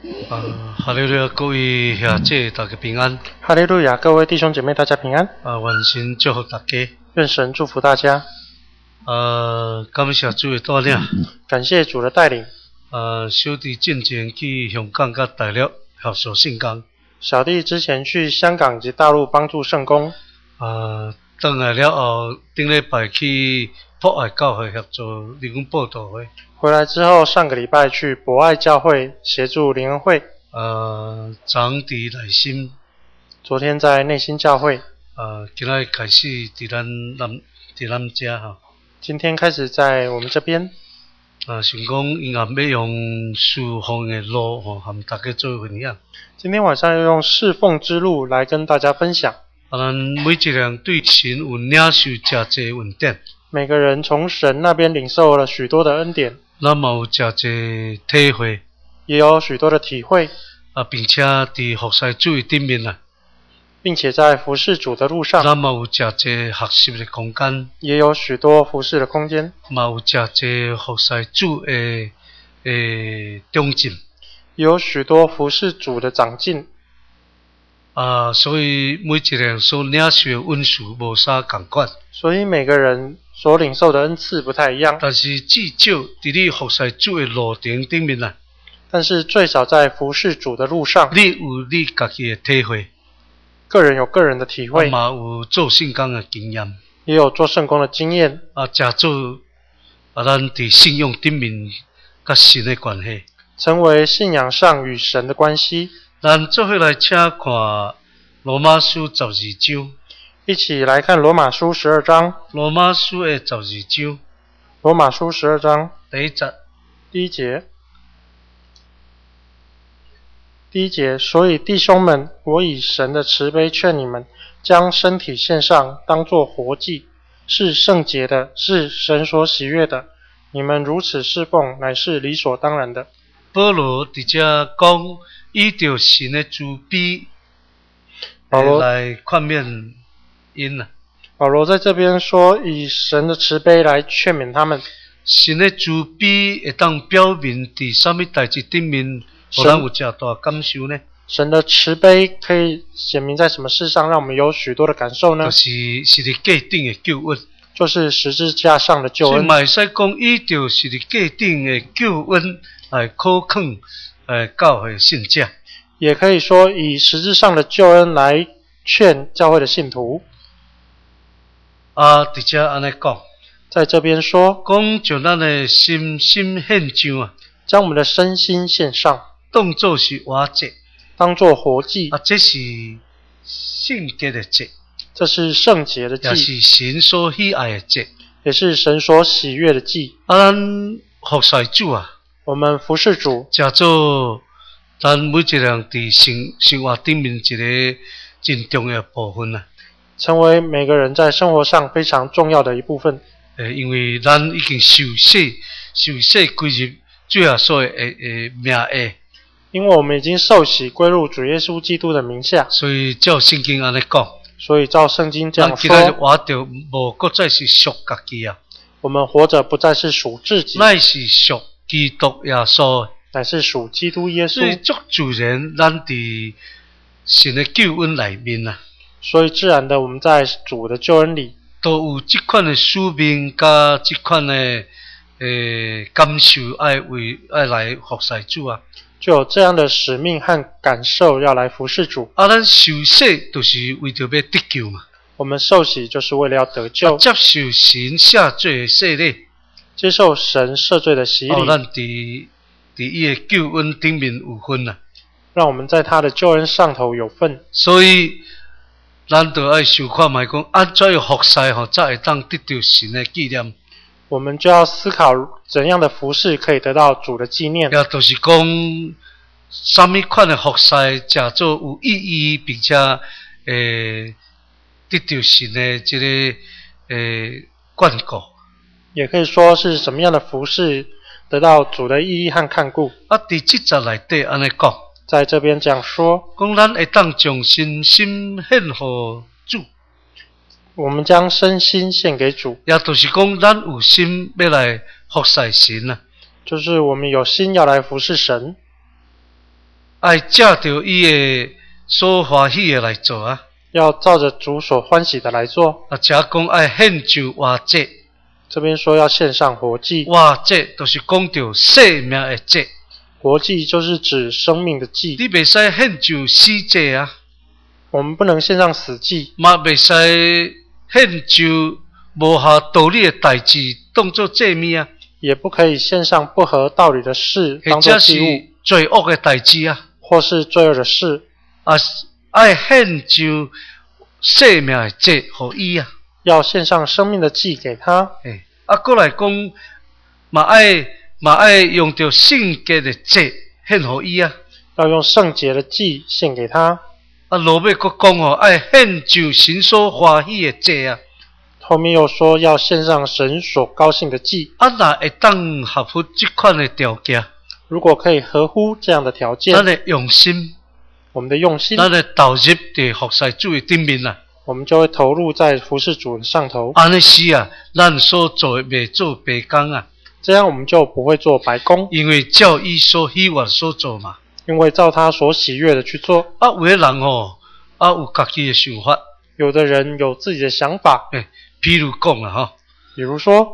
哈利路亚，各位兄姐大家平安。 哈利路亚，各位弟兄姐妹大家平安。 愿神祝福大家。 愿神祝福大家。 感谢主的带领。 感谢主的带领。 小弟进前去香港甲大陆合作圣工。 小弟之前去香港及大陆帮助圣工。 回来了后，顶礼拜去博爱教会合作灵恩布道会。 回来之后，上个礼拜去博爱教会协助灵恩会。 昨伫内心。 昨天在内心教会。 今仔开始伫咱家哈。 今天开始在我们这边。 想讲因也要用侍奉的路吼，和大家做分享。 今天晚上要用侍奉之路来跟大家分享。 咱每一个人对神有领受真侪恩典。每个人从神那边领受了许多的恩典。 咱嘛有真侪体会。 也有许多的体会。 并且伫服侍主的顶面并且在服侍主的路上。 咱嘛有真侪学习的空间。 也有许多服侍的空间。 嘛有真侪服侍主的长进。 也有许多服侍主的长进。 所以每一个人所领受的恩赐无啥同款。 所以每个人所领受的恩赐不太一样。 但是至少伫你服侍主的路程顶面但是最少在服侍主的路上， 你有你家己的体会。 个人有个人的体会。 嘛有做圣工的经验。 也有做圣工的经验。 假做咱伫信仰顶面甲神的关系。 成为信仰上与神的关系。 咱做伙来请看罗马书12章。 一起来看罗马书12章。 罗马书的12章。 罗马书12章第一节。 第一节。第一节，所以弟兄们，我以神的慈悲劝你们，将身体献上，当作活祭，是圣洁的，是神所喜悦的。你们如此侍奉，乃是理所当然的。 保罗伫这讲，依着神的慈悲来劝勉因保罗在这边说，以神的慈悲来劝勉他们。 神的慈悲会当表明伫什么代志顶面，互咱有这大感受呢？ 神的慈悲可以显明在什么事上，让我们有许多的感受呢？ 就是伫价顶的救恩。 就是十字架上的救恩。 所以嘛会使讲，依着是伫价顶的救恩来考劝教会信者。 也可以说，以实质上的救恩来劝教会的信徒。 伫这安尼讲， 在这边说， 讲将咱的心献上将我们的身心献上， 当作是活祭， 当作活祭。 这是圣洁的祭， 这是圣洁的祭， 也是神所喜爱的祭， 也是神所喜悦的祭。 咱服侍主我们服侍主， 叫做咱每一个人伫生活顶面一个真重要的部分成为每个人在生活上非常重要的一部分。 因为咱已经受洗归入主耶稣的名下。 因为我们已经受洗归入主耶稣基督的名下。 所以照圣经安尼讲。 所以照圣经这样说， 咱今仔日活着无搁再是属家己我们活着不再是属自己， 乃是属基督耶稣， 乃是属基督耶稣。 所以足自然，咱伫神的救恩内面所以自然的，我们在主的救恩里， 都有这款的使命，加这款的感受，爱来服侍主就有这样的使命和感受，要来服侍主。 咱受洗就是为着要得救嘛。 我们受洗就是为了要得救， 接受神赦罪的洗礼， 接受神赦罪的洗礼。 咱伫伊的救恩顶面有份让我们在他的救恩上头有份。 所以咱就要想看卖讲，安怎样服侍才会当得到神的纪念。 我们就要思考怎样的服事可以得到主的纪念。 也就是讲，什么款的服侍叫做有意义，并且得到神的这个眷顾。 也可以说是什么样的服事得到主的意义和看顾。 伫这节内底安尼讲， 在这边这样说， 讲咱会当将身心献予主。 我们将身心献给主， 也就是讲，咱有心要来服侍神就是我们有心要来服侍神。 爱照着伊的所欢喜的来做啊。 要照着主所欢喜的来做。 啊，遮讲爱献上活祭， 这边说要献上活祭， 活祭就是讲到生命的祭。 活祭就是指生命的祭。 你袂使献上死祭啊， 我们不能献上死祭， 嘛袂使献上无合道理的代志当作祭物啊， 也不可以献上不合道理的事当或者是作祭物， 罪恶的代志啊。 或是罪恶的事。 啊，爱献上生命的祭互伊啊。 要献上生命的祭给他。 啊，过来讲，嘛爱用着圣洁的祭献互伊啊。 要用圣洁的祭献给他。 啊，落尾佫讲吼，爱献上神所欢喜的祭啊。 后面又说要献上神所高兴的祭。 啊，若会当合乎这款的条件， 如果可以合乎这样的条件， 咱的用心， 我们的用心， 咱的投入伫服侍主的顶面啊。 我们就会投入在服事主的上头。 安尼时啊，咱所做的袂做白工啊。 这样我们就不会做白工， 因为照伊所喜悦所做嘛。 因为照他所喜悦的去做。 啊，有的人吼，啊有家己的想法。 有的人有自己的想法。 譬如讲啦吼， 比如说，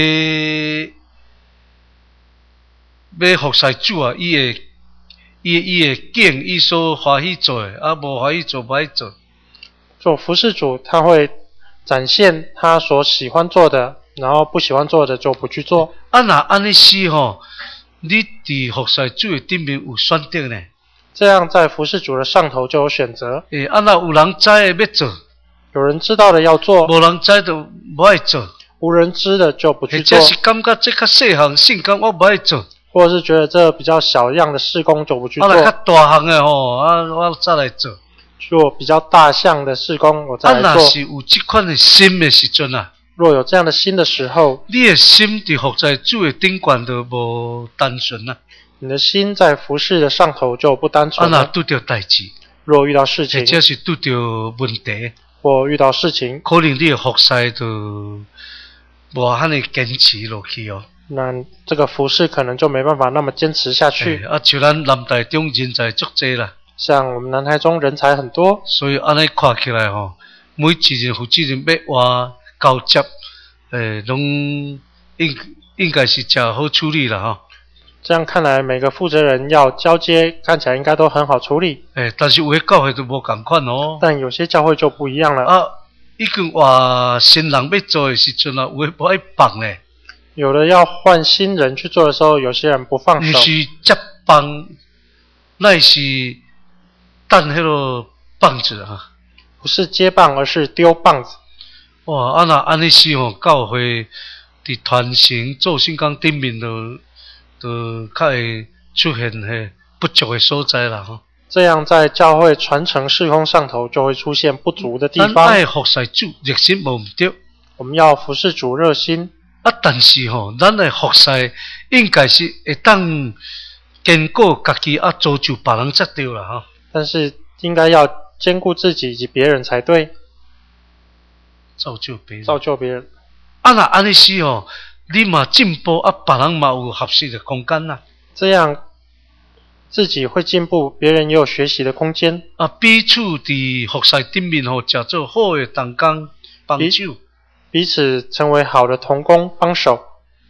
要服侍主啊，伊会拣伊所欢喜做的，啊无欢喜做不爱做。 做服事主，他会展现他所喜欢做的，然后不喜欢做的就不去做。 啊，那安尼时吼，你伫服侍主的顶面有选择呢？ 这样在服事主的上头就有选择。 啊，那有人知的要做， 有人知道的要做， 无人知就无爱做。 无人知的就不去做。 或者是感觉这较细项性感我无爱做， 或者是觉得这比较小样的事工就不去做。 啊，较大项的吼，啊，我再来做。 做比较大项的事工，我再来做。 若是有这款的心的时阵啊， 若有这样的心的时候， 你的心伫服在主的顶悬就无单纯啊。 你的心在服事的上头就不单纯了。 啊，若拄着代志， 若遇到事情， 或者是拄着问题， 或遇到事情， 可能你的服侍就无遐尼坚持落去哦。 那这个服事可能就没办法那么坚持下去。 啊，像咱南台中人才足济啦。 像我们南台中人才很多， 所以安尼看起来吼，每一任负责人要换交接，拢应该是较好处理啦吼。 这样看来，每个负责人要交接，看起来应该都很好处理。 但是有的教会就无共款哦。 但有些教会就不一样了。 啊，已经话新人要做的时阵啊，有的不爱放咧。 有的要换新人去做的时候，有些人不放手。 不是接棒，那是等迄个棒子啊。 不是接棒，而是丢棒子。 哇，啊那安尼时吼，教会伫传承做圣工顶面就较会出现迄不足的所在啦吼。 这样在教会传承事工上头就会出现不足的地方。 咱爱服侍主，热心无毋对。 我们要服侍主热心。 啊，但是吼，咱的服侍应该是会当兼顾家己啊，造就别人才对啦吼。 但是应该要兼顾自己以及别人才对。 造就别人。 造就别人。 啊，那安尼时吼，你嘛进步啊，别人嘛有合适的空间啦。 这样自己会进步，别人也有学习的空间。 啊，彼此伫服侍顶面吼，食做好的同工帮手。 彼此成为好的同工帮手。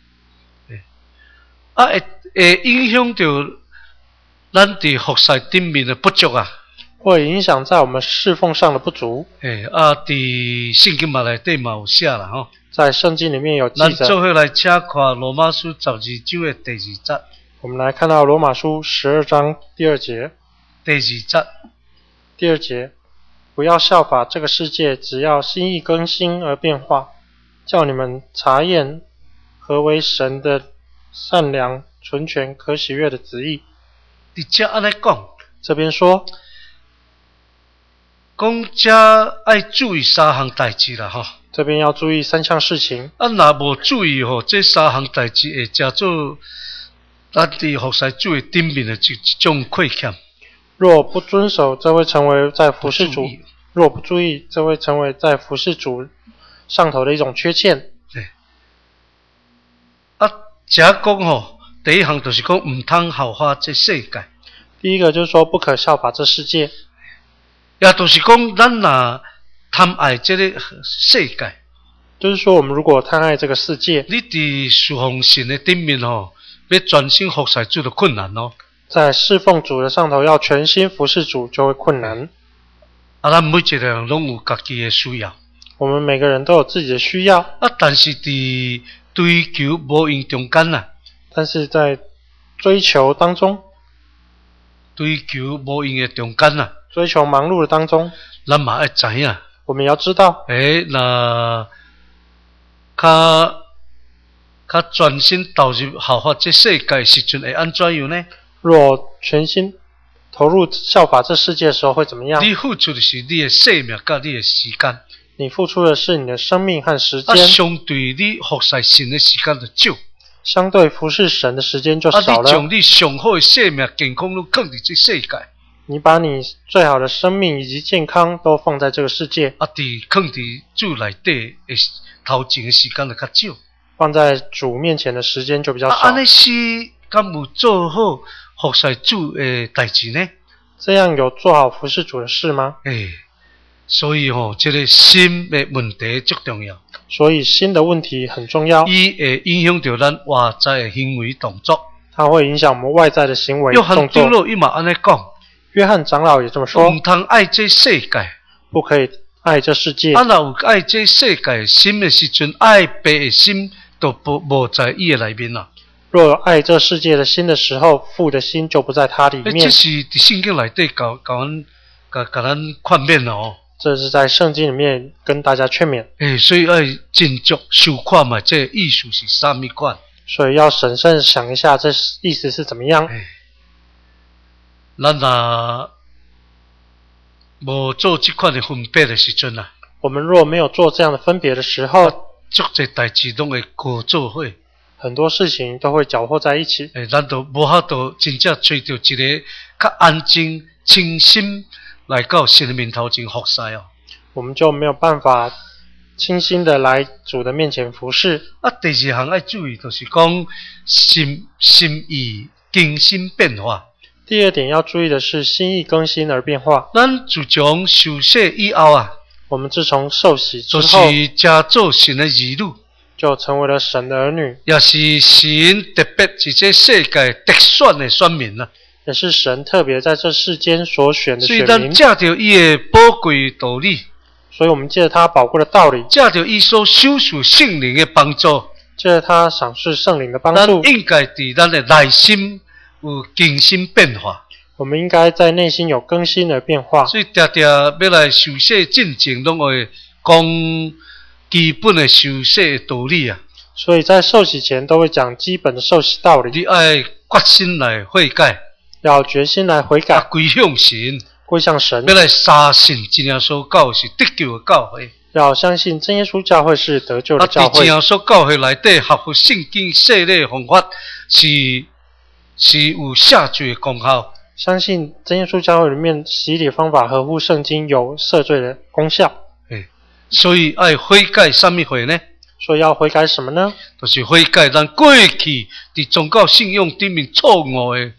啊，会影响到咱伫服侍顶面的不足啊。 会影响在我们侍奉上的不足。 啊，伫圣经嘛内底嘛有写啦吼。 在圣经里面有记载。 咱做伙来请看罗马书12章的第2节。 我们来看到罗马书12章第2节。 第2节。 第2节，不要效法这个世界，只要心意更新而变化，叫你们查验何为神的善良、纯全、可喜悦的旨意。 伫这安尼讲， 这边说， 这爱注意3项代志啦吼。 这边要注意3项事情。 啊，若无注意吼，这3项代志会叫做咱伫服侍主的顶面的一种亏欠。 若不遵守，这会成为在服事主；若不注意，这会成为在服事主上头的一种缺陷。 对。啊，这讲吼，第一项就是讲唔通效法这世界。 第一个就是说不可效法这世界， 也就是讲，咱若贪爱这个世界， 就是说我们如果贪爱这个世界， 你伫侍奉神的顶面吼，要专心服侍主就困难咯。 在侍奉主的上头要全心服侍主就会困难。 咱每一个人拢有家己的需要。 我们每个人都有自己的需要， 但是伫追求无用中间啦， 但是在追求当中， 追求无用的中间啦， 追求忙碌的当中， 咱嘛要知影， 我们也要知道， 若较专心投入效法这世界的时阵会安怎样呢？ 若全心投入效法这世界的时候会怎么样？ 你付出的是你的生命甲你的时间， 你付出的是你的生命和时间， 相对你服侍神的时间就少， 相对服侍神的时间就少了。 你将你上好的生命健康都放伫这世界， 你把你最好的生命以及健康都放在这个世界， 放伫主内底的头前的时间就较少， 放在主面前的时间就比较少。 安尼是敢有做好服侍主的代志呢？ 这样有做好服侍主的事吗？ 所以这个心的问题最重要。 所以心的问题很重要， 伊会影响到咱外在的行为动作。 它会影响我们外在的行为动作。 约翰长老伊嘛安尼讲， 约翰长老也这么说， 唔通爱这世界， 不可以爱这世界。 若有爱这世界心的时阵，爱别的心都无在伊的内面啦。 若有爱这世界的心的时候，父的心就不在它里面。 这是伫圣经内底甲咱劝勉咯。 这是在圣经里面跟大家劝勉。 所以要斟酌收看嘛，这意思是啥物款？ 所以要审慎想一下，这意思是怎么样？ 咱若无做这款的分别的时阵啊， 我们若没有做这样的分别的时候， 足侪代志拢会过做伙。 很多事情都会搅和在一起。 咱都无法度真正找到一个较安静、清心来到神的面头前服侍哦。 我们就没有办法清心的来主的面前服侍。 第二项要注意，就是讲心意更新变化。 第二点要注意的是心意更新而变化。 咱自从受洗以后啊， 我们自从受洗之后， 就是加做神的儿女。 就成为了神的儿女， 也是神特别是这世界特选的选民啊， 也是神特别在这世间所选的选民。 所以咱借着伊的宝贵道理， 所以我们借着他宝贵的道理， 借着伊所享受圣灵的帮助， 借着他赏识圣灵的帮助， 咱应该伫咱的内心有更新变化。 我们应该在内心有更新而变化。 所以常常要来受洗进前，拢会讲基本的受洗的道理啊。 所以在受洗前都会讲基本的受洗道理。 你要决心来悔改， 要决心来悔改， 归向神， 归向神。 要来相信真耶稣教是得救的教会。 要相信真耶稣教会是得救的教会。 真耶稣教会内底合乎圣经洗礼的方法是有赦罪的功效。 相信真耶稣教会里面洗礼方法合乎圣经，有赦罪的功效。 所以要悔改什么悔呢？ 所以要悔改什么呢？ 就是悔改咱过去伫宗教信仰顶面错误的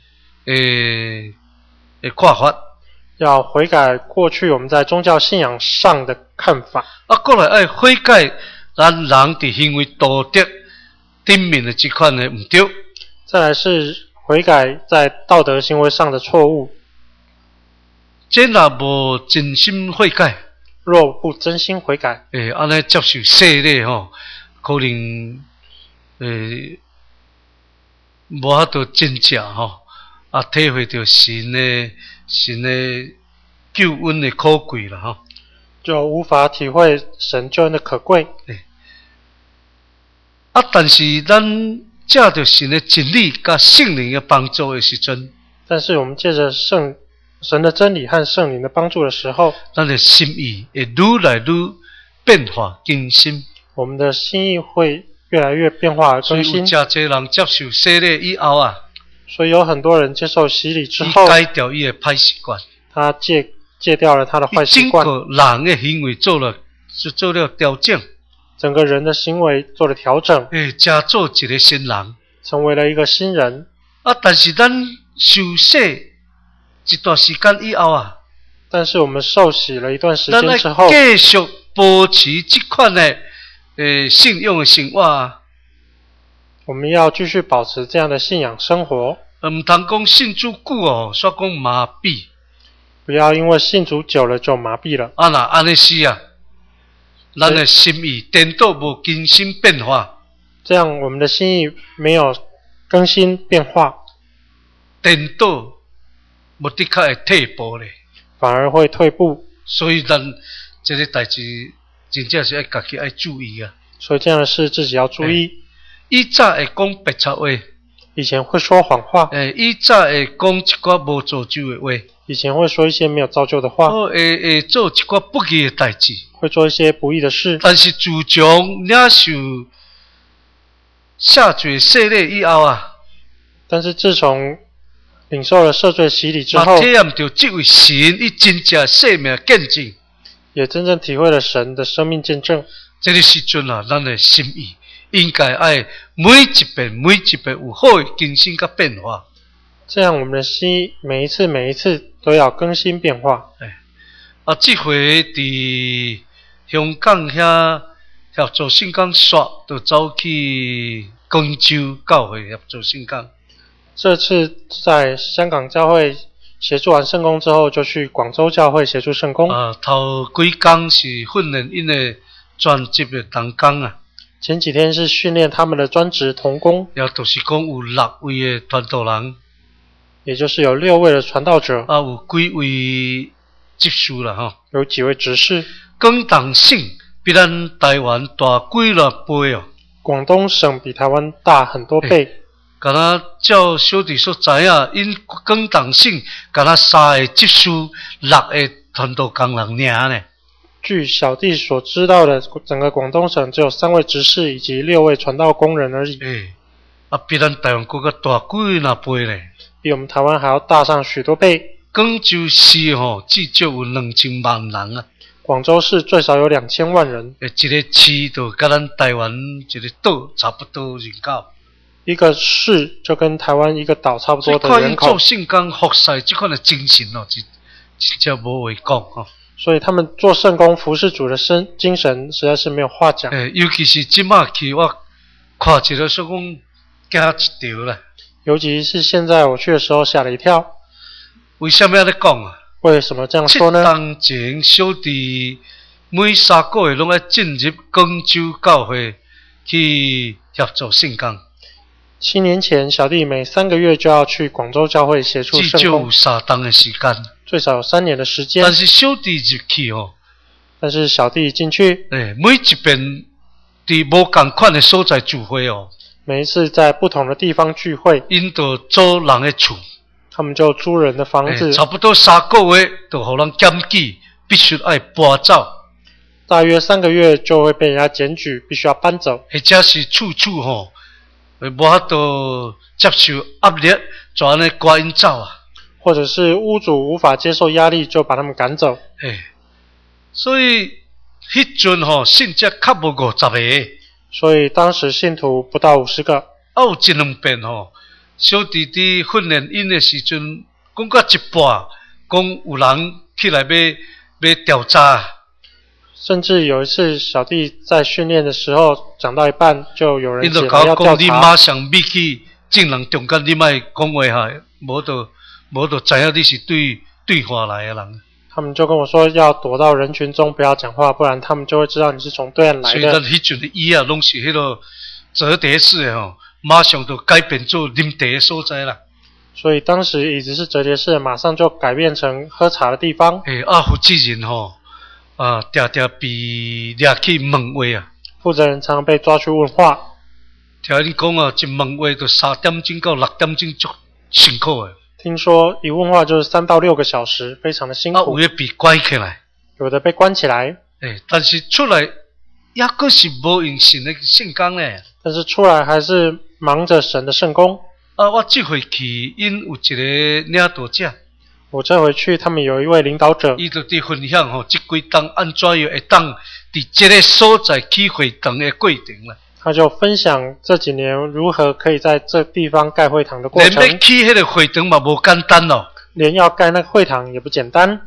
看法。 要悔改过去我们在宗教信仰上的看法。 过来要悔改咱人伫行为道德顶面的这款的唔对。 再来是悔改在道德行为上的错误。 这若无真心悔改， 若不真心悔改， 安尼接受洗礼可能无法度真正体会到神的救恩的可贵啦就无法体会神救恩的可贵。 但是咱借着神的真理甲圣灵的帮助的时阵， 但是我们借着神的真理和圣灵的帮助的时候， 咱的心意会愈来愈变化更新。 我们的心意会越来越变化而更新。 所以有真侪人接受洗礼以后啊， 所以有很多人接受洗礼之后， 改掉伊的歹习惯， 他戒掉了他的坏习惯， 整个人的行为做了调整， 整个人的行为做了调整， 才做一个新人， 成为了一个新人。 但是咱受洗一段时间以后啊， 但是我们受洗了一段时咱间之后， 继续保持这款的信仰的生活啊。 我们要继续保持这样的信仰生活， 唔通讲信主久哦，煞讲麻痹。 不要因为信主久了就麻痹了。 啊那安尼是啊，咱的心意颠倒无更新变化， 这样我们的心意没有更新变化， 颠倒无的确会退步咧。 反而会退步。 所以咱这个代志真正是要家己要注意啊。 所以这样的事自己要注意。 以早会讲白贼话， 以前会说谎话， 以早会讲一寡无造就的话， 以前会说一些没有造就的话， 会做一寡不义的代志， 会做一些不义的事。 但是自从领受下罪洗礼以后啊， 但是自从领受了赦罪洗礼之后， 体验到这位神以真正生命见证， 也真正体会了神的生命见证。 这个时阵啊，咱的心意应该爱每一遍有好的更新甲变化。 这样我们的心每一次都要更新变化。 这回伫香港遐合作圣港煞，就走去广州教会合作圣港。 这次在香港教会协助完圣工之后，就去广州教会协助圣工。 头几天是训练因的专职的同工啊。 前几天是训练他们的专职同工， 也就是讲有6位的传道人， 也就是有6位的传道者， 有几位执事啦吼， 有几位执事。 广东省比咱台湾大几多倍哦。 广东省比台湾大很多倍。 敢若照小弟所知影，因广东省敢若3个执事，6个传道工人尔呢。 据小弟所知道的，整个广东省只有3位执事以及6位传道工人而已。 比咱台湾更加大几多倍呢？ 比我们台湾还要大上许多倍。 广州市至少有2000万人啊。 广州市最少有2000万人。 一个市就跟咱台湾一个岛差不多人口。 一个市就跟台湾一个岛差不多的人口。 做圣工服侍这款的精神真正无话讲所以他们做圣工服侍主的精神实在是没有话讲。 尤其是即马去我看一个说讲惊一条啦。 尤其是现在我去的时候吓了一跳。 为什么要咧讲啊？ 为什么这样说呢？ 当前小弟每3个月拢要进入广州教会去协助圣工。 7年前，小弟每3个月就要去广州教会协助圣工， 至少有3档的时间， 最少有3年的时间。 但是小弟入去但是小弟进去， 每一遍伫无同款的所在聚会每一次在不同的地方聚会， 因就租人的厝， 他们就租人的房子， 差不多3个月就互人检举，必须要搬走。 大约3个月就会被人家检举，必须要搬走。 或者是处处无法度接受压力，就安尼赶因走啊。 或者是屋主无法接受压力，就把他们赶走。 所以迄阵信者较无50个。 所以当时信徒不到50个。 有1-2遍小弟弟训练因的时阵，讲到一半，讲有人起来要调查。 甚至有一次，小弟在训练的时候讲到一半，就有人起来要调查。 你马上必去众人中间，你莫讲话无就知影你是对话来的人。 他们就跟我说要躲到人群中，不要讲话，不然他们就会知道你是从对岸来的。 所以咱迄阵的椅啊，拢是迄个折叠式的马上就改变做啉茶的所在啦。 所以当时椅子是折叠式的，马上就改变成喝茶的地方。 负责人常常被抓去问话啊。 负责人常常被抓去问话。 听你讲一问话就3点钟到6点钟，足辛苦的。 听说一问话就是3到6个小时，非常的辛苦。 有的被关起来， 有的被关起来。 但是出来也阁是无用神的圣工呢。 但是出来还是忙着神的圣工。 我这回去，因有一个领导者。 我这回去，他们有一位领导者， 伊就伫分享这几档安怎样会当伫这个所在起会堂的过程啦。 他就分享这几年如何可以在这地方盖会堂的过程。 连要起迄个会堂嘛无简单连要盖那个会堂也不简单，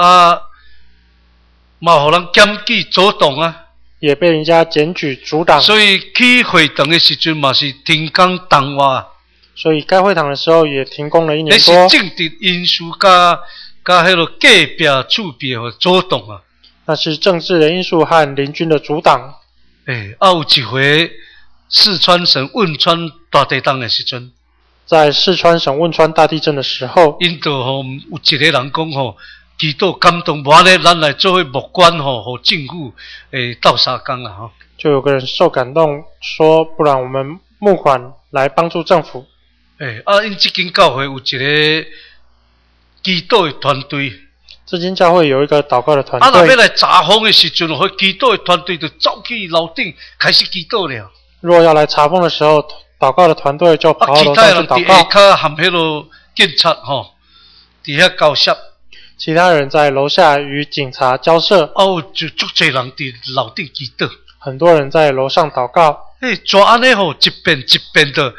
嘛互人检举阻挡啊， 也被人家检举阻挡。 所以起会堂的时阵嘛是停工动活， 所以盖会堂的时候也停工了1年多。 那是政治因素加迄个隔壁厝边互阻挡啊。 那是政治的因素和邻军的阻挡。 有一回四川省汶川大地震的时阵， 在四川省汶川大地震的时候， 因就有一个人讲祈祷感动，无安尼咱来做募捐互政府斗相共啊就有个人受感动说，不然我们募款来帮助政府。 因这间教会有一个祈祷的团队。 这间教会有一个祷告的团队。 若要来查封的时阵，迄祈祷的团队就走去楼顶开始祈祷了。 若要来查封的时候，祷告的团队就跑到楼上去祷告。 其他人伫下骹含迄个警察伫遐交涉。 其他人在楼下与警察交涉。 就足侪人伫楼顶祈祷。 很多人在楼上祷告。 怎安尼一遍一遍的，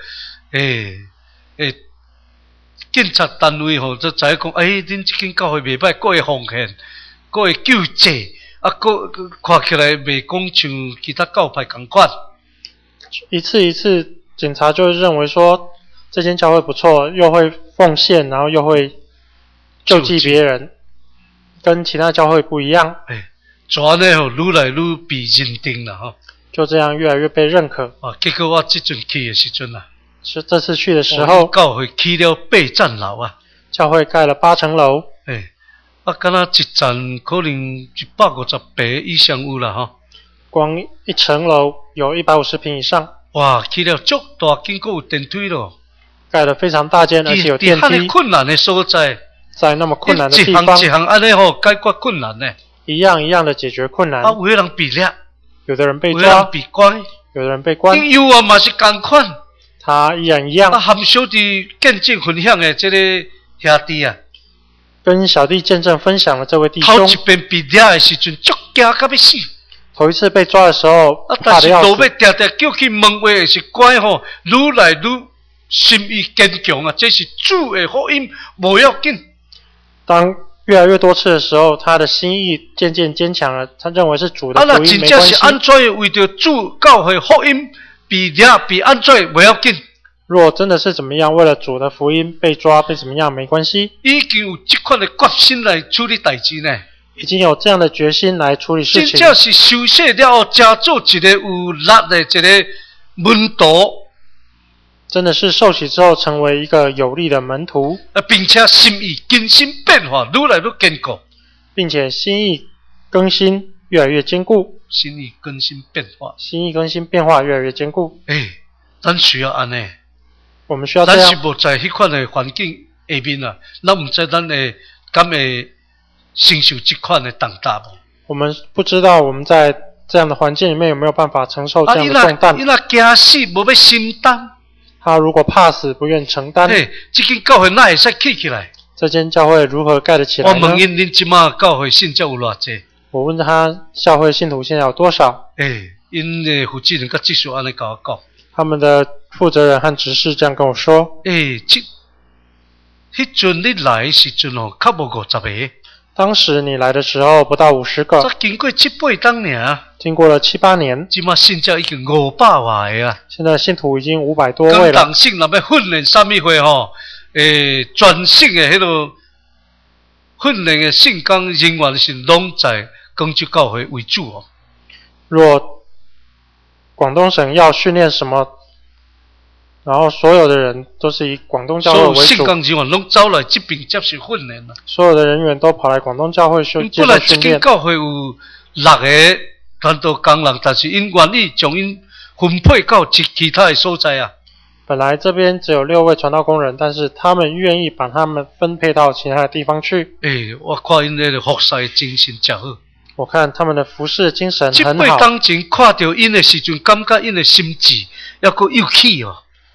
警察单位就知影讲，恁这间教会袂歹，佫会奉献，佫会救济，佫看起来袂讲像其他教派同款。 一次一次，警察就认为说这间教会不错，又会奉献，然后又会救济别人，跟其他教会不一样。 怎安尼愈来愈被认定了就这样越来越被认可。 结果我这阵去的时阵是这次去的时候， 教会起了8层楼啊！ 教会盖了8层楼。 敢若一层可能150平以上有啦光一层楼有150平以上。 哇，起了足大间，还有电梯咯。 盖得非常大间，而且有电梯。 在困难的所在， 在那么困难的地方， 一项安尼解决困难呢。 一样一样的解决困难。 有的人被抓， 有的人被抓， 有的人被关， 有的人被关。 有啊，嘛是同款。 他依然一样。 含小弟见证分享的这个兄弟啊， 跟小弟见证分享的这位弟兄， 头一遍被抓的时阵，足惊到要死。 头一次被抓的时候， 但是路要定定叫去问话的是乖愈来愈心意坚强啊！这是主的福音，无要紧。 当越来越多次的时候，他的心意渐渐坚强了。他认为是主的福音，没关系。 真正是安怎为着主教会福音？比安怎不要紧。 若真的是怎么样，为了主的福音被抓被怎么样没关系。 已经有这款的决心来处理代志呢。 已经有这样的决心来处理事情。 真正是受洗了后，加做一个有力的一个门徒。 真的是受洗之后成为一个有力的门徒。 并且心意更新变化，愈来愈坚固。并且心意更新越来越坚固。 心意更新变化， 心意更新变化越来越坚固。 咱需要安尼， 我们需要这样。 咱是无在迄款的环境下面啊，咱唔知咱会敢会承受这款的重担无？ 我们不知道我们在这样的环境里面有没有办法承受这样的重担。 伊若惊死，无要承担。 他如果怕死，不愿承担。 这间教会哪会使起来？ 这间教会如何盖得起来呢？ 我问恁即马教会信者有偌济？ 我问他教会信徒现在有多少？ 因的负责人甲技术安尼甲我讲， 他们的负责人和执事这样跟我说。 迄阵你来的时阵较无50个。 当时你来的时候不到50个。 这经过7、8当尔。 经过了7、8年。 即马信者已经500外个啊。 现在信徒已经500多位了。 讲党性若要训练啥物货全省的迄个训练的圣工人员是拢在广州教会为主若广东省要训练什么，然后所有的人都是以广东教会为主。所有圣工人员拢走来这边接受训练啦。 所有的人员都跑来广东教会接受训练。 本来这间教会有6个传道工人，但是因愿意将因分配到其他的所在啊。 本来这边只有6位传道工人，但是他们愿意把他们分配到其他的地方去。 我看因那个服侍精神真好。 我看他们的服侍精神很好。 7、8当前看到因的时阵，感觉因的心智还佫幼气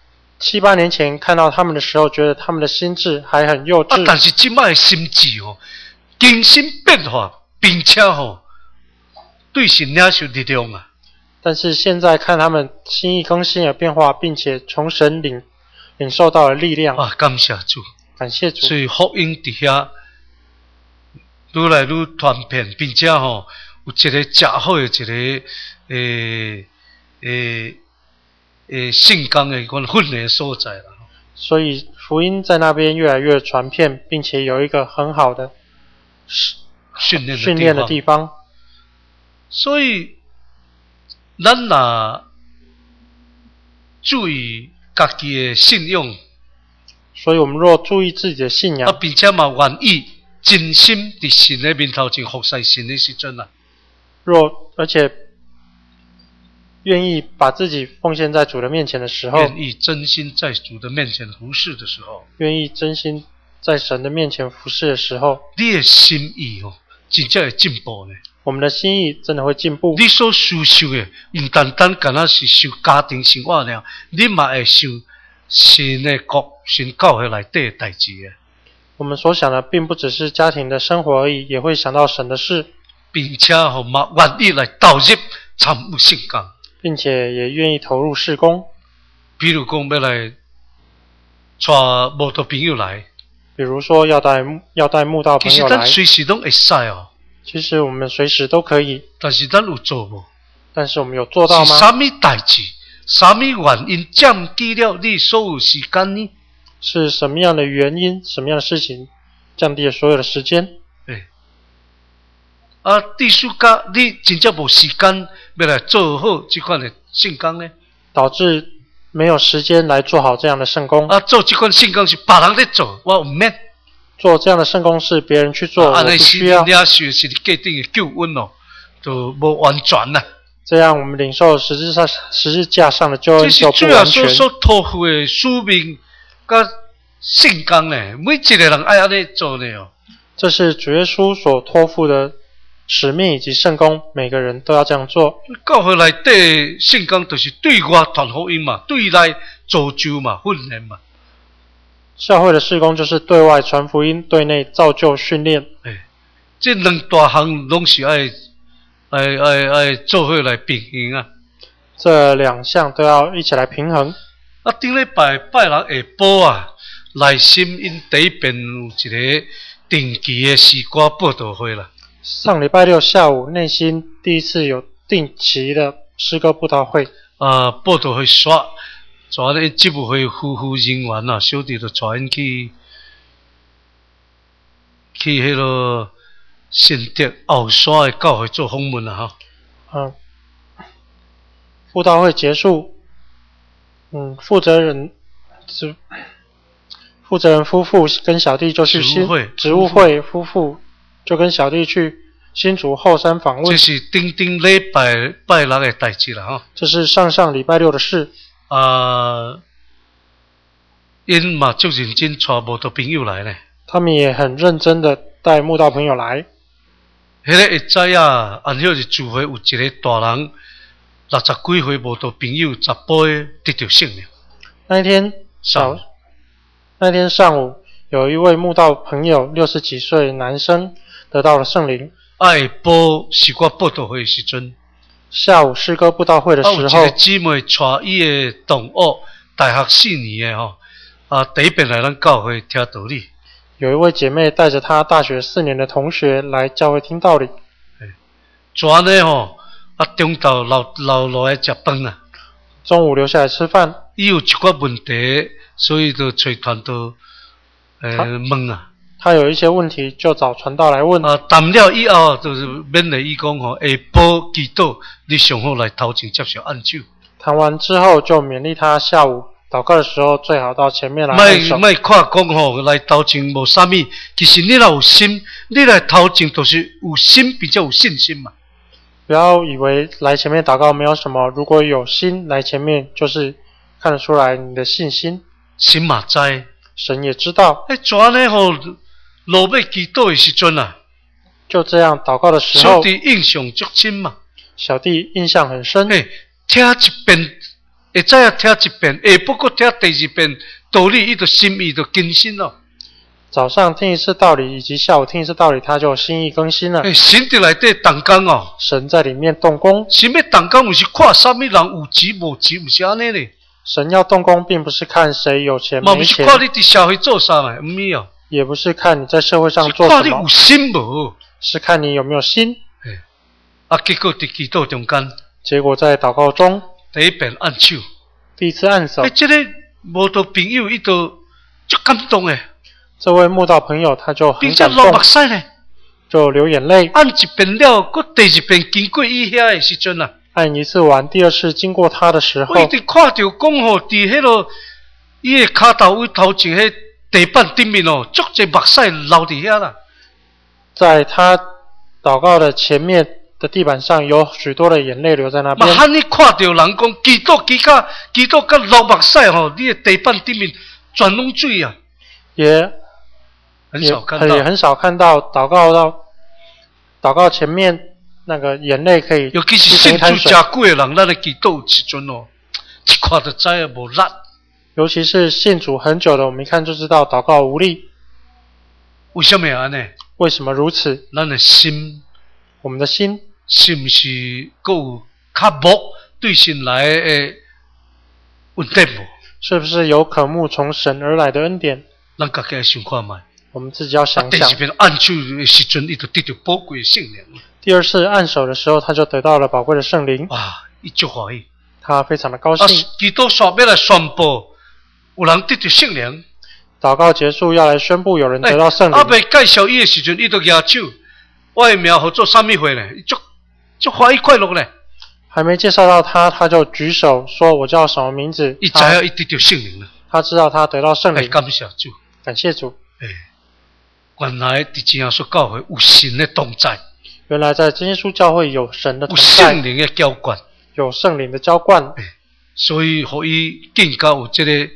7、8年前看到他们的时候，觉得他们的心智还很幼稚。 但是即摆的心智更新变化，并且对神领受力量啊。 但是现在看他们心意更新而变化，并且从神领受到了力量。 感谢主！ 感谢主。 所以福音伫遐愈来愈传遍，并且有一个真好的一个圣工的训练所在啦。 所以福音在那边越来越传遍，并且有一个很好的训练的地方。 所以咱若注意家己的信用， 所以我们若注意自己的信仰， 并且嘛愿意真心伫神的面头前服侍神的时阵啊， 而且愿意把自己奉献在主的面前的时候， 愿意真心在主的面前服侍的时候， 愿意真心在神的面前服侍的时候， 你的心意真正会进步呢。 我们的心意真的会进步。 你所需受的，唔单单敢若是受家庭生活了，你嘛会受神的国、神教会内底的代志的。 我们所想的并不只是家庭的生活而已，也会想到神的事， 并且嘛愿意来投入参与圣工， 并且也愿意投入事工。 比如讲要来带慕道朋友来， 比如说要带慕道朋友来， 其实咱随时都会使哦。 其实我们随时都可以， 但是咱有做无？ 但是我们有做到吗？ 是啥物代志？啥物原因占据了你所有时间呢？ 是什么样的原因？什么样的事情降低了所有的时间？ 地数家你真正无时间要来做好这款的圣工呢？ 导致没有时间来做好这样的圣工。 做这款圣工是别人在做，我唔免。 做这样的圣工是别人去做，我不需要。 这样是是价定的救恩哦，就无完全啦。 这样我们领受十字架上的救恩就不完全。 这是主要所托付的使命，甲圣工呢，每一个人爱安尼做呢哦。 这是主耶稣所托付的使命以及圣工，每个人都要这样做。 教会内底圣工就是对外传福音嘛，对内造就嘛，训练嘛。 教会的事工就是对外传福音，对内造就训练。 这两大项拢是爱做伙来平衡啊。 这两项都要一起来平衡。 顶礼拜拜六下晡啊，内心因第一遍有一个定期的诗歌报道会啦。 上礼拜六下午，内心第一次有定期的诗歌布道会。 报道会刷。带咧职务会夫人员啊，小弟就带因去迄落新竹后山的教会做访问啊哈。 布道会结束，负责人夫妇跟小弟就去植物会夫妇就跟小弟去新竹后山访问。 这是顶礼拜拜六的代志啦哈。 这是上礼拜六的事。 因嘛足认真带慕道朋友来呢。 他们也很认真的带慕道朋友来。 迄个会知啊，按照是聚会有一个大人60几岁慕道朋友10杯得到圣灵。那天上午有一位慕道朋友60几岁男生得到了圣灵。 下晡是我报道会的时阵。 下午诗歌布道会的时候， 有一个姊妹带伊的同学，大学4年的第一遍来咱教会听道理。 有一位姐妹带着她大学4年的同学来教会听道理。 昨呢中昼留落来食饭啊。 中午留下来吃饭。 伊有一寡问题，所以就找传道问啊。 他有一些问题就找传道来问。 谈了以后就是勉励伊讲下晡祈祷，你上好来头前接受按手。 谈完之后就勉励他下午祷告的时候最好到前面来按手。 莫看讲来头前无啥物，其实你若有心，你来头前就是有心比较有信心嘛。 不要以为来前面祷告没有什么，如果有心来前面，就是看得出来你的信心。 神嘛知， 神也知道。 昨呢落尾祈祷的时阵啊， 就这样祷告的时候， 小弟印象足深嘛。 小弟印象很深。 听一遍，会知影听一遍，下晡搁听第2遍，道理伊就心意就更新了。 早上听一次道理，以及下午听一次道理，他就心意更新了。 神伫内底动工哦， 神在里面动工。 神要动工，不是看啥物人有钱无钱，不是安尼咧。 神要动工，并不是看谁有钱嘛不没钱， 是看你伫社会做啥嘛，唔是哦， 也不是看你在社会上是做什么看你有，心无。 是看你有没有心。 结果伫祈祷中间， 结果在祷告中， 第一遍按手， 第一次按手， 这个无道朋友伊都足感动诶， 这位慕道朋友他就很并且感动， 流目屎呢。 就流眼泪。 按一遍了，搁第二遍经过伊遐诶时阵啊， 按一次完，第二次经过他的时候我，一直看到讲吼，伫迄落伊诶骹头位头前迄地板顶面哦，足侪目屎流伫遐啦。 在他祷告的前面的地板上有许多的眼泪流在那嘛， 边。 喊你看到人讲祈祷甲流目屎吼，你诶地板顶面全拢水啊， 也很少看到。 也很少看到祷告前面那个眼泪可以尤其是信主变成一滩水， 诚久诶人，咱诶祈祷有时阵哦，一看就知影无力。 尤其是信主很久的，我们一看就知道祷告无力。 为什么安尼？ 为什么如此？ 咱诶心我们的心是毋是阁有较无对神来诶稳定无？ 是不是有渴慕从神而来的恩典？ 咱家己来想看卖。 我们自己要想想第二。遍按手诶时阵，伊就得到宝贵诶圣灵。 第二次按手的时候，他就得到了宝贵的圣灵， 哇，伊足欢喜。 他非常的高啊， 兴。 基督煞要来宣布，有人得到圣灵。 祷告结束，要来宣布有人得到圣灵。 未介绍伊诶时阵，伊就举手，我诶名号做啥物会呢？伊足欢喜快乐呢。 还没介绍到他，他就举手说：“我叫什么名字？” 伊知影伊得到圣灵了。 他知道他得到圣灵， 感谢主。 感谢主。 原来伫真耶稣教会有神诶同在， 原来在真耶稣教会有神的有同在， 圣灵诶浇灌， 有圣灵的浇灌， 所以互伊更加有这个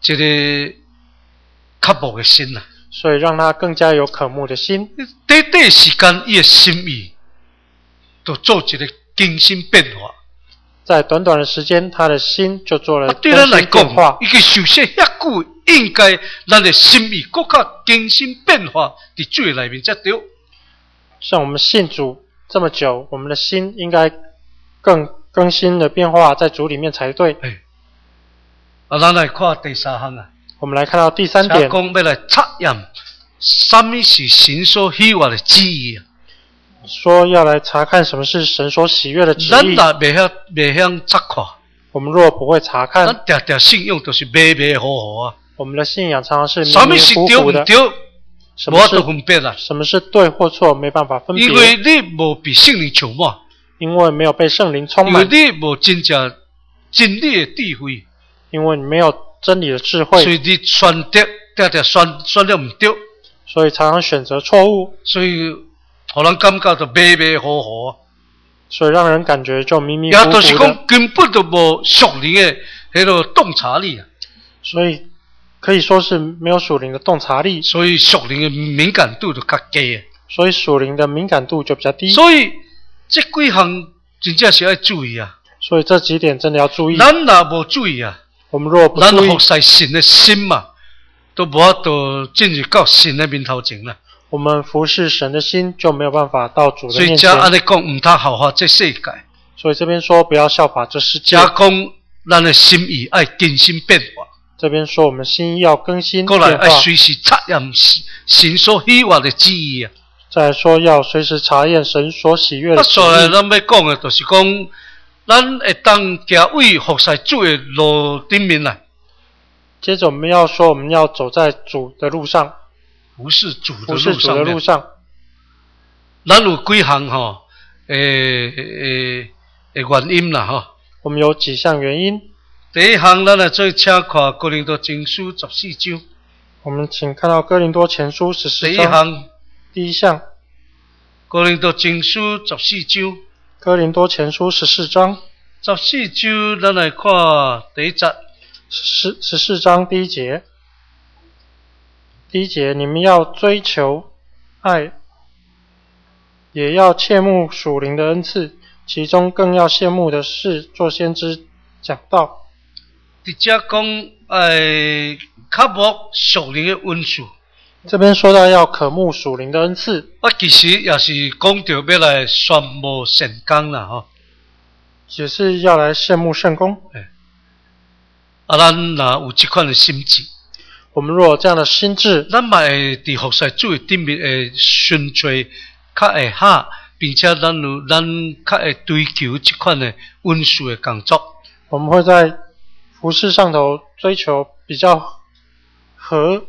较无诶心啦。 所以让他更加有渴慕的心。 短时间，伊诶心意就做一个更新变化。 在短短的时间，他的心就做了对更新咱来讲变化，。 伊个受洗遐久，应该咱的心意更较更新变化伫主内面才对。 像我们信主这么久，我们的心应该更新的变化在主里面才对。 咱来看第三项啊， 我们来看到第三点， 讲要来测验什么是神所喜悦的旨意啊。 说要来查看什么是神所喜悦的旨意。 咱若袂晓查看， 我们若不会查看， 咱常常信仰就是迷迷糊糊啊。 我们的信仰常常是迷什么迷是对毋糊糊的， 对，无法度什么是分辨啦。 什么是对或错，没办法分别， 因为你无被圣灵充满， 因为没有被圣灵充因为满， 你无真正真理的智慧， 因为你没有真理的智慧， 所以你选择选了毋对， 所以常常选择错误， 所以互人感觉就迷迷糊糊啊。 所以让人感觉就迷迷也糊就是讲糊的， 根本就无属灵的迄个洞察力啊， 所以可以说是没有属灵的洞察力， 所以属灵的敏感度就较低啊。 所以属灵的敏感度就比较低。 所以这几项真正是要注意啊。 所以这几点真的要注意。 咱若无注意啊， 我们若不注意咱服，侍神的心嘛，都无法度进入到神的面头前啦。 我们服侍神的心就没有办法到主的所以面前。 才安尼讲，毋通效法这世界。 所以这边说不要效法这世界， 才讲咱的心意爱更新变化， 这边说我们心意要更新过来变化， 爱随时测验神所喜悦的旨意啊。 再来说要随时查验神所喜悦的旨所以意。 咱要讲的，就是讲，咱会当行为服侍主的路顶面来， 接着我们要说我们要走在主的路上， 不是主的不是主的路上面。 路上。 咱有几项吼，原因啦吼。 我们有几项原因， 第一项，咱来做请看哥林多前书14章。 我们请看到哥林多前书第 14 一章项， 第一项， 哥林多前书14章。 哥林多前书14章 14章，咱来看第一节。 14章第一节，第一节，你们要追求爱，也要切慕属灵的恩赐，其中更要羡慕的是做先知讲道。 直接讲，较无属灵的恩赐。 这边说到要渴慕属灵的恩赐， 其实也是讲到要来宣布圣工啦吼。 也是要来羡慕圣功。 啊，咱若有这款的心智， 我们若有这样的心智， 咱嘛会伫服侍主的顶面会寻找，较会哈，并且咱较会追求这款的温顺的工作。 我们会在服事上头追求比较和，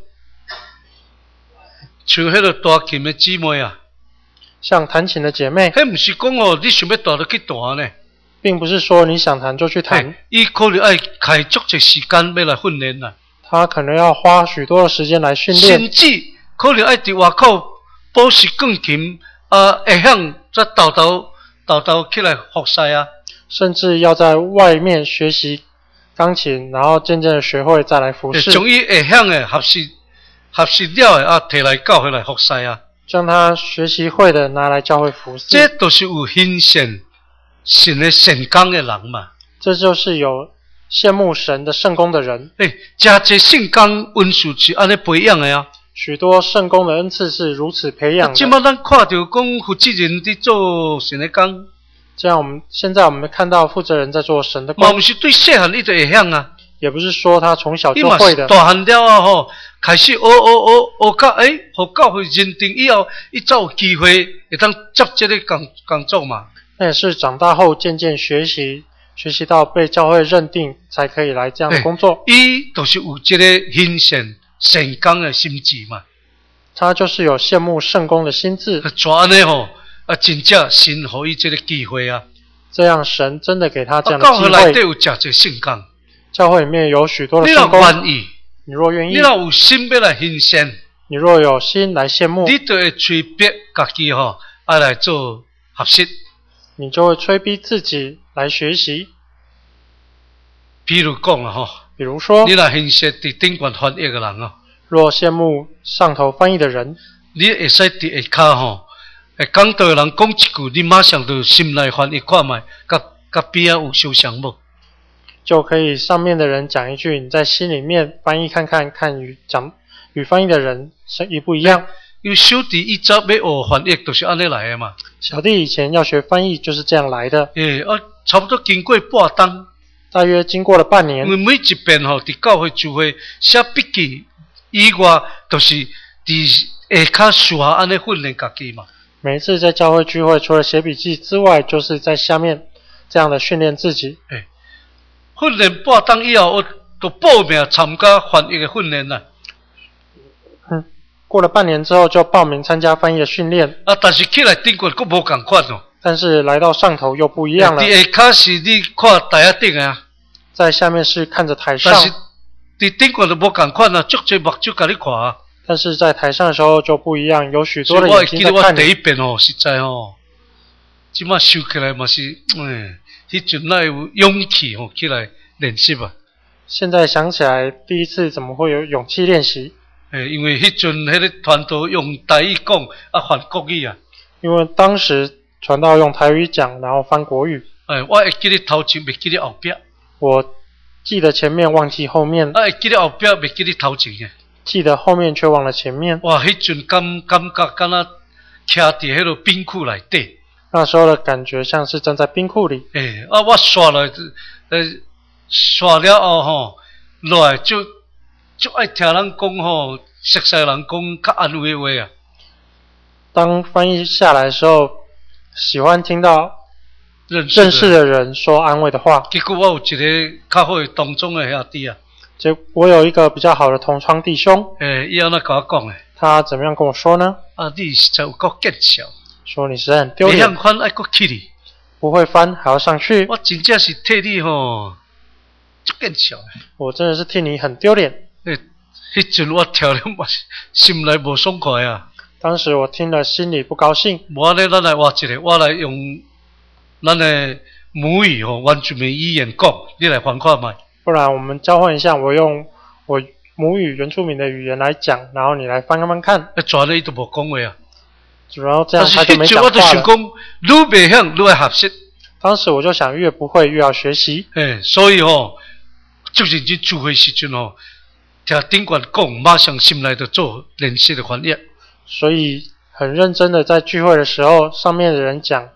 像迄个弹琴的姊妹啊， 像弹琴的姐妹， 迄毋是讲哦，你想要弹就去弹呢。 并不是说你想弹就去弹， 伊可能要开足一时间要来训练啦。 他可能要花许多的时间来训练， 甚至可能要伫外口补习钢琴，会晓再豆起来学习啊。 甚至要在外面学习钢琴，然后渐渐的学会再来服侍， 将伊会晓的合适了的摕来教会来服侍啊。 将他学习会的拿来教会服侍， 这都是有欣赏神的圣工的人嘛。 这就是有羡慕神的圣工的人。 真侪圣工恩赐是安尼培养的啊。 许多圣工的恩赐是如此培养的。 即摆咱看到讲负责人伫做神的工， 这样现在我们看到负责人在做神的工， 嘛毋是对细汉伊就会晓啊。 也不是说他从小你嘛是就会的。 大汉了啊吼，开始学到互教会认定以后，伊才有机会会当接这个工作嘛。 那也是长大后渐渐学习到被教会认定，才可以来这样的工作。 伊就是有这个欣赏圣工的心智嘛。 他就是有羡慕圣工的心智。 怎安尼吼？真正神互伊这个机会啊。 这样神真的给他这样的机会。 教会内底有真侪圣工。 教会里面有许多的圣工。 你若愿意， 你若有心要来欣赏， 你若有心来羡慕， 你就会催逼家己吼，来做合适。 你就会催逼自己来学习。 比如讲啦吼， 比如说， 你若欣赏伫顶悬翻译的人哦， 若羡慕上头翻译的人， 你会使伫下骹吼，讲道的人讲一句，你马上就心内翻译看卖，甲边有相像无？ 就可以上面的人讲一句，你在心里面翻译看看，看与翻译的人一不一样。 因为小弟以前要学翻译，就是安尼来的嘛。 小弟以前要学翻译就是这样来的。 差不多经过半冬， 大约经过了半年。 因为每一遍吼，伫教会聚会写笔记以外，就是伫下骹树下安尼训练家己嘛。 每一次在教会聚会，除了写笔记之外，就是在下面这样的训练自己。 训练半冬以后，我都报名参加翻译的训练啦。 过了半年之后，就报名参加翻译的训练。 但是起来顶悬佫无共款哦。但是来到上头又不一样了。 伫下骹是你看台仔顶啊， 在下面是看着台上。 但是伫顶悬就无共款啊，足侪目睭甲你看啊。 但是在台上的时候就不一样，有许多的眼睛在看你。 我第一遍哦，实在哦，即马想起来嘛是，迄阵哪有勇气吼起来练习啊？ 现在想起来，第一次怎么会有勇气练习？ 因为迄阵迄个传道用台语讲，翻国语啊。 因为当时传道用台语讲，然后翻国语。 我会记得头前，袂记得后壁。 我记得前面，忘记后面。 会记得后壁，袂记得头前嘅。 记得后面却忘了前面。 哇，迄阵感觉敢若徛伫迄个冰库内底。 那时候的感觉像是站在冰库里。 我刷了，刷了后吼，落来就爱听人讲吼，熟悉人讲较安慰的话啊。 当翻译下来的时候，喜欢听到认识的人说安慰的话。 结果我有一个较好的同窗的兄弟啊。 我有一个比较好的同窗弟兄。 伊安那跟我讲诶。 他怎么样跟我说呢？ 你实在有够见笑。说你实在很丢脸。 袂晓翻爱搁起哩。 不会翻还要上去。 我真正是替你吼，足见笑。 我真的是替你很丢脸。 迄阵我听了嘛，心内无爽快啊。 当时我听了心里不高兴。 无安尼，咱来画一个，我来用咱的母语吼，原住民语言讲，你来翻看卖。不然我们交换一下，我用我母语原住民的语言来讲，然后你来翻看。 转了伊都无讲话啊。 主要这样他就没讲话了。 但是我就想讲，愈袂晓愈会学习。 当时我就想，越不会越要学习。 所以吼，就认真聚会时阵吼，听顶悬讲，马上心内就做练习的翻译。 所以很认真的在聚会的时候，上面的人讲，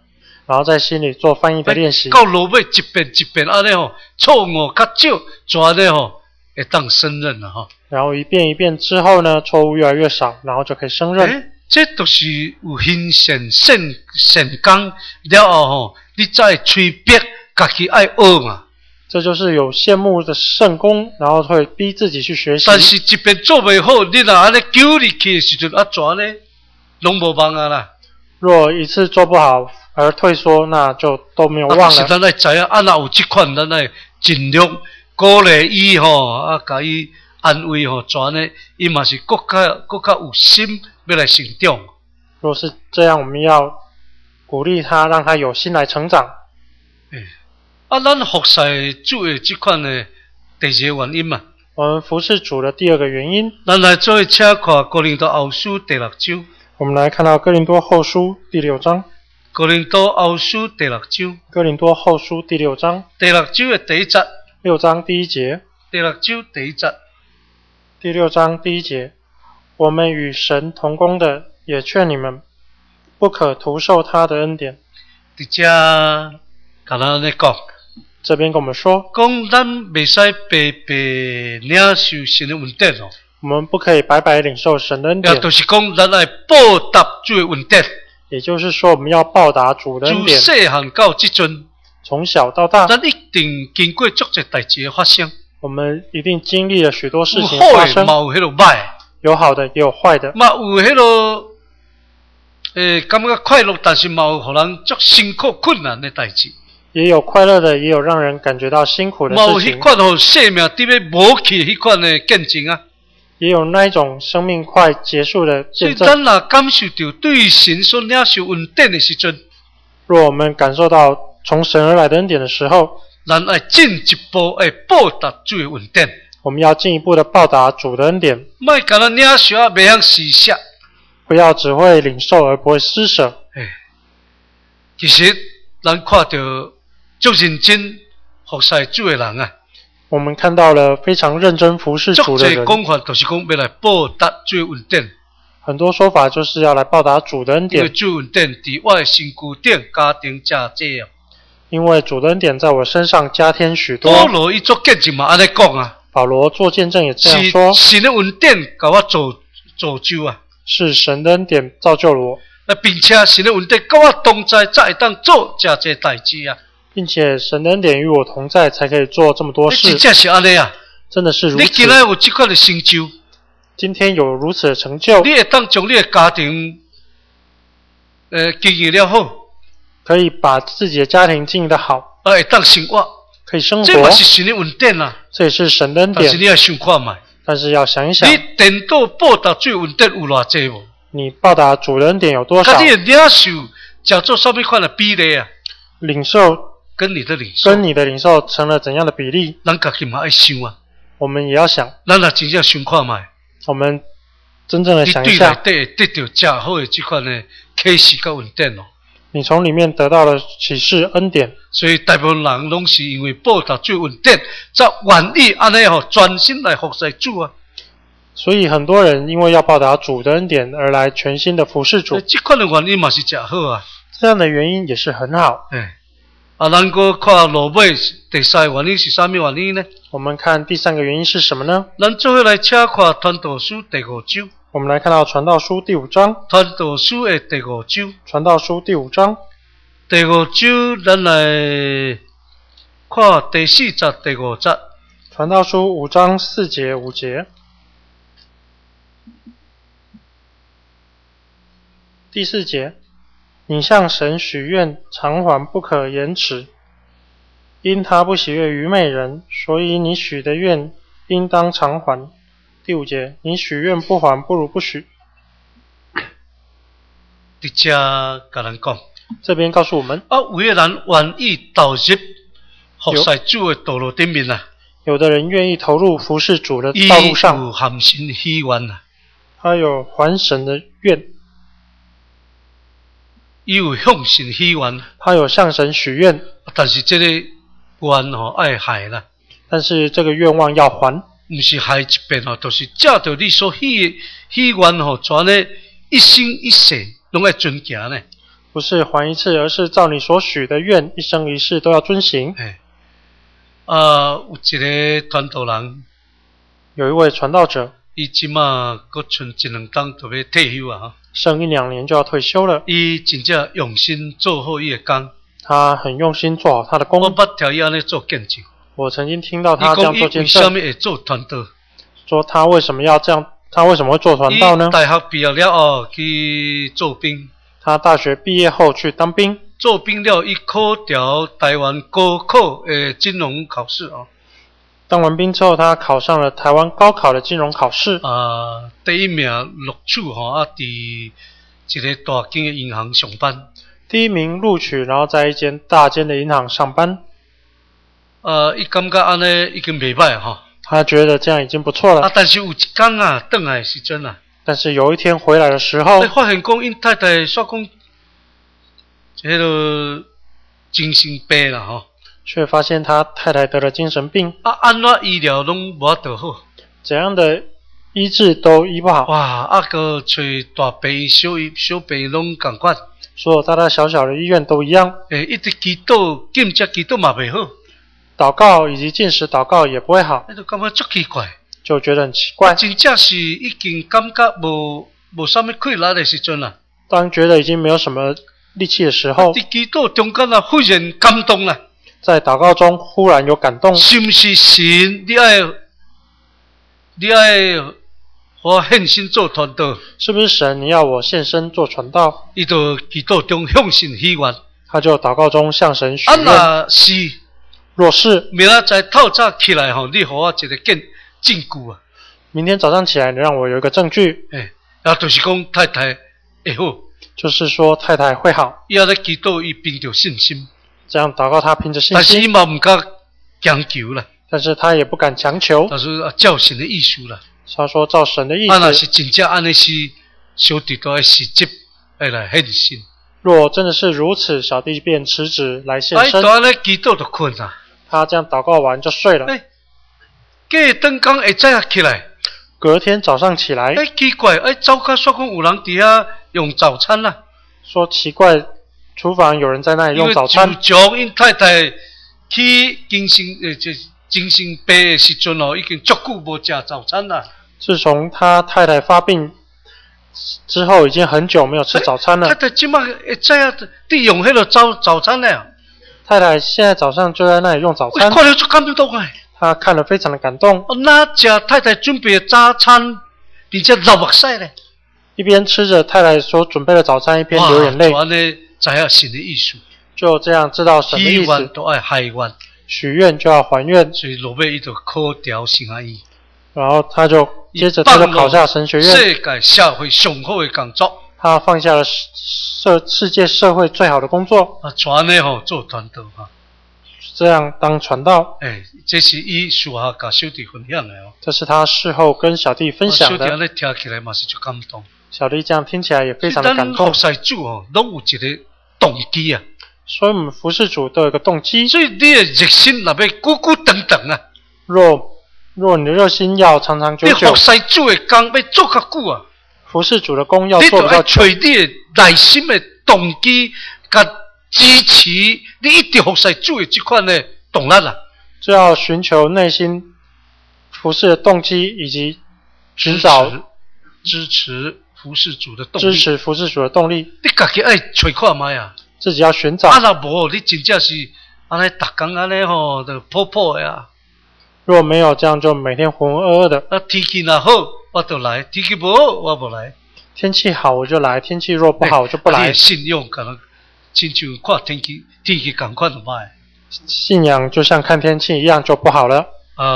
然后在心里做翻译的练习。 到落尾一遍一遍安尼吼，错误较少，做安尼吼会当胜任啦吼。 然后一遍一遍之后呢，错误越来越少，然后就可以胜任。 这都是有欣赏成功了后吼，你才会催逼家己爱学嘛。 这就是有羡慕的圣功，然后会逼自己去学习。 但是一遍做袂好，你若安尼久入去的时阵啊，怎呢？拢无望啊啦。 若一次做不好而退缩，那就都没有望了。 是咱来知影，啊，若有这款，咱来尽力鼓励伊吼，啊，甲伊安慰吼，怎呢？伊嘛是更较有心要来成长。 若是这样，我们要鼓励他，让他有心来成长。 啊，咱服侍主的这款的第二个原因嘛。 我们服侍主的第二个原因， 咱来做请看哥林多后书第6章。 我们来看到哥林多后书第6章。 哥林多后书第6章。 哥林多后书第6章。 第6章的第1節。 6章第1節。 第6章第1節。 第6章第1節。我们与神同工的，也劝你们，不可徒受他的恩典。 伫遮甲咱咧讲。 这边跟我们说， 讲咱袂使白白领受神的恩典哦。 我们不可以白白领受神的恩典。 也就是讲，咱来报答主的恩典。 也就是说，我们要报答主的恩典。 自细汉到即阵， 从小到大， 咱一定经过足侪代志的发生。 我们一定经历了许多事情发生。 有好的，嘛有迄落歹。 有好的，也有坏的。 嘛有迄落，感觉快乐，但是嘛有互人足辛苦困难的代志。 也有快乐的，也有让人感觉到辛苦的事情。 有迄款吼生命伫要无去迄款的见证啊， 也有那一种生命快结束的见证。 所以咱若感受到对神所领受恩典的时阵， 若我们感受到从神而来的恩典的时候， 咱要进一步报答主的恩典。 我们要进一步的报答主的恩典。 莫干咱领受啊，袂晓施舍。 不要只会领受而不会施舍。 其实咱看到足认真服侍主的人啊， 我们看到了非常认真服侍主的人。 足侪讲法就是讲要来报答主的恩典。 很多说法就是要来报答主的恩典。 因为主恩典伫我的身躯顶加添加济啊。 因为主的恩典在我身上加添许多。 保罗伊做见证嘛，安尼讲啊。 保罗做见证也这样说。 神的恩典甲我造就啊。 是神的恩典造就了我。 并且神的恩典甲我同在，才会当做这些代志啊。 并且神的恩典与我同在，才可以做这么多事。 真正是安尼啊！ 真的是如此。 你今仔有这款的成就， 今天有如此的成就， 你会当将你的家庭，经营了好， 可以把自己的家庭经营得好， 会当生活， 可以生活。 这嘛是神的恩典啊！ 这也是神的恩典。 但是你要想看卖， 但是要想一想， 你伝道报答主恩典有偌济无？你报答主的恩典有多少？ 你的领受叫做什么款的比例啊？ 领受跟你的领受成了怎样的比例？ 咱家己嘛爱想啊。 我们也要想。 咱若真正想看卖， 我们真正的想一下， 你对内底得到较好的这款的启示跟恩典哦。 你从里面得到了启示恩典。 所以大部分人拢是因为报答主恩典，才愿意安尼吼专心来服侍主啊。 所以很多人因为要报答主的恩典而来全心的服侍主。 这款的原因嘛是真好啊。 这样的原因也是很好。 咱搁看落尾第三个原因是什么原因呢？ 我们看第3个原因是什么呢？ 咱做伙来请看传道书第5章。 我们来看到传道书第5章。 传道书的第5章。 传道书第5章。 第5章，咱来看第4节、第5节。 传道书5章4节、5节。第4节，你向神许愿，偿还不可延迟，因他不喜悦愚昧人，所以你许的愿应当偿还。第5节，你许愿不还，不如不许。 伫遮甲咱讲， 这边告诉我们， 有的人愿意投入服侍主的道路顶面啊。 有的人愿意投入服侍主的道路上， 有含神希愿啊。 他有还神的愿。 伊有向神许愿， 他有向神许愿， 但是这个愿爱还啦。 但是这个愿望要还， 不是还一遍就是照着你所许愿怎呢？一生一世拢爱遵行呢？ 不是还一次，而是照你所许的愿，一生一世都要遵行。 有一个传道人， 有一位传道者， 伊即马搁剩一两冬就要退休啊！ 剩1-2年就要退休了。 伊真正用心做好伊的工， 他很用心做好他的工。 我捌听伊安尼做见证。 我曾经听到他这样做见证。 伊讲伊为什么会做传道？ 说他为什么要这样？他为什么会做传道呢？ 伊大学毕业了后去做兵。 他大学毕业后去当兵。 做兵了，伊考调台湾高考的金融考试啊。 当完兵之后，他考上了台湾高考的金融考试。 第一名录取伫一个大间的银行上班。 第一名录取，然后在一间大间的银行上班。 伊感觉安尼已经袂歹哈。 他觉得这样已经不错了。 但是有一天啊，回来的时阵啊。 但是有一天回来的时候， 发现讲因太太说讲，迄个精神病啦吼。 却发现他太太得了精神病。 安怎医疗拢无法度好。怎样的医治都医不好。 哇，个找大病院、小病院拢共款。 所有大大小小的医院都一样。 一直祈祷，禁食祈祷嘛袂好。 祷告以及禁食祷告也不会好。 那就感觉足奇怪。 就觉得很奇怪。 真正是已经感觉无啥物气力的时阵啦。 当觉得已经没有什么力气的时候。 伫祈祷中间啊，忽然感动啦。 在祷告中忽然有感动。 是不是神？你爱我献身做传道？ 是不是神？你要我献身做传道？ 伊就祈祷中向神许愿。 他就祷告中向神许愿。 若是， 若是明仔载透早起来吼，你给我一个证据啊！ 明天早上起来，你让我有一个证据。 就是讲太太会好。 就是说太太会好。 伊在祈祷，伊凭着信心。 这样祷告他凭着信心。 但是伊嘛唔敢强求啦。 但是他也不敢强求。 他说照神的意思啦。 他说照神的意思。 若是真正安尼是，小弟都要辞职来献身。 若真的是如此，小弟便辞职来献身。 安尼祈祷就困啊。 他这样祷告完就睡了。 隔顿工会早起来。 隔天早上起来。 奇怪，早起说讲有人伫遐用早餐啦。 说奇怪。厨房有人在那里用早餐。 自从因太太去精神病的时阵已经足久无食早餐啦。 自从他太太发病之后，已经很久没有吃早餐了。 太太今麦会知影伫用迄个早餐了。 太太现在早上就在那里用早餐。 看了就感动哎。 他看了非常的感动。 那食太太准备的早餐，并且流目屎咧。 一边吃着太太所准备的早餐，一边流眼泪。知影神的意思， 就这样知道神的意思。 许愿都爱还愿， 许愿就要还愿。 所以落尾伊就考调神学院， 然后他就接着他就考下神学院。 世界社会上好的工作， 他放下了世界社会最好的工作。 传呢做传道这样当传道。 这是伊事后甲小弟分享的哦。 这是他事后跟小弟分享的。 小弟安尼听起来嘛是就感动。 小弟这样听起来也非常的感动。 咱服侍主拢有一个动机啊。 所以我们服侍主都有一个动机。 所以你的热心若要久久长长啊。 若你的热心要长长久久。 你服侍主的工要做较久啊。 服侍主的工要做比较久。 你就要找你的内心的动机，甲支持你一直服侍主的这款的动力啊。 就要寻求内心服侍的动机，以及寻找支持服侍主的动力。 支持服侍主的动力。 你家己爱找看卖啊。 自己要寻找。 若无，你真正是安尼，逐工安尼吼，就破破的啊。 若没有这样，就每天浑浑噩噩的。 天气若好，我就来；天气不好，我不来。 天气好我就来，天气若不好我就不来。 信用可能亲像看天气同款就歹。 信仰就像看天气一样，就不好了。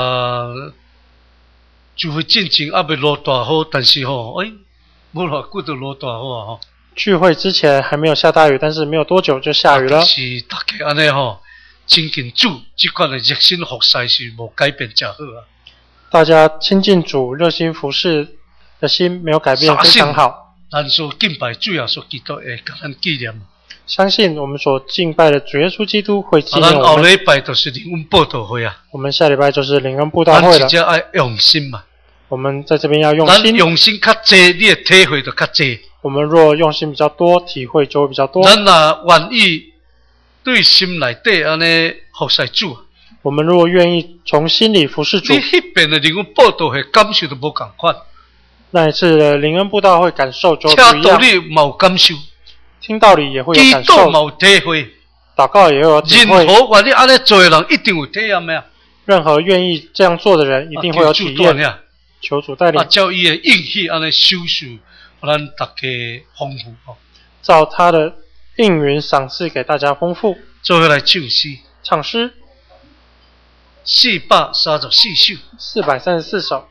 聚会进前还未落大雨，但是无偌久就落大雨啊！ 聚会之前还没有下大雨，但是没有多久就下雨了。 是大家安尼亲近主，这款的热心服侍是无改变真好啊！ 大家亲近主、热心服侍的心没有改变，非常好。 咱所敬拜主耶稣基督会甲咱纪念。 相信我们所敬拜的主耶稣基督会纪念我们。 咱后礼拜就是灵恩布道会啊。 我们下礼拜就是灵恩布道会了。 咱真正要用心嘛。 我们在这边要用心。 咱用心较济，你的体会就较济。 我们若用心比较多，体会就会比较多。 咱若愿意对心内底安尼服侍主， 我们如果愿意从心里服侍主， 你迄边的灵恩报道会感受都无共款， 那一次的灵恩布道会感受就听不一样， 道理嘛有感受， 听道理也会有祈感受， 祷嘛有体会， 祷告也会有体任会。 何愿意安尼做的人一定有体验的啊。 任何愿意这样做的人，一定会有体验。求主带领， 照伊的应许安尼收受，互咱大家丰富吼。 照他的应允赏赐给大家丰富。 做伙来唱诗， 唱诗 434首。 434首。